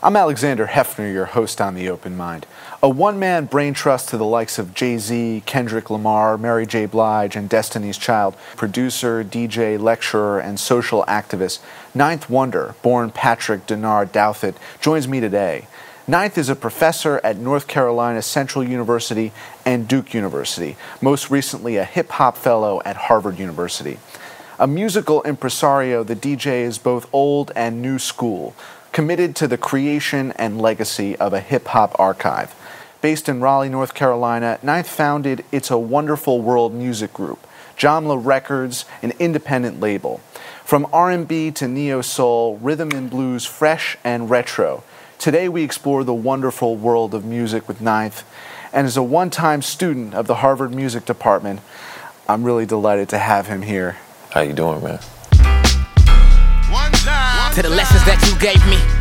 I'm Alexander Hefner, your host on The Open Mind. A one-man brain trust to the likes of Jay-Z, Kendrick Lamar, Mary J. Blige, and Destiny's Child, producer, DJ, lecturer, and social activist, Ninth Wonder, born Patrick Denard Douthit, joins me today. Ninth is a professor at North Carolina Central University and Duke University, most recently a hip-hop fellow at Harvard University. A musical impresario, the DJ is both old and new school, committed to the creation and legacy of a hip-hop archive. Based in Raleigh, North Carolina, Ninth founded It's a Wonderful World music group, Jamla Records, an independent label. From R&B to neo-soul, rhythm and blues, fresh and retro. Today we explore the wonderful world of music with Ninth, and as a one-time student of the Harvard Music Department, I'm really delighted to have him here. How you doing, man? To the lessons that you gave me,